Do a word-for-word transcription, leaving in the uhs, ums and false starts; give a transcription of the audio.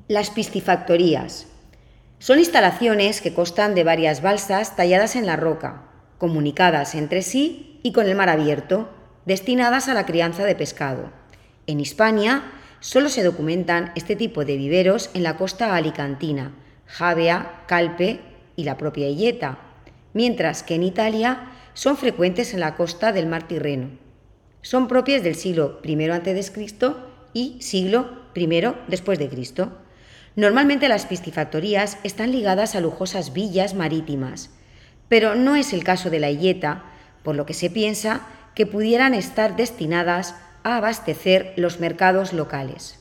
Las piscifactorías son instalaciones que constan de varias balsas talladas en la roca, comunicadas entre sí y con el mar abierto, destinadas a la crianza de pescado. En Hispania solo se documentan este tipo de viveros en la costa alicantina, Javea, Calpe y la propia Illeta, mientras que en Italia son frecuentes en la costa del mar Tirreno. Son propias del siglo primero antes de Cristo y siglo primero después de Cristo. Normalmente las piscifactorías están ligadas a lujosas villas marítimas, pero no es el caso de la Illeta, por lo que se piensa que pudieran estar destinadas a abastecer los mercados locales.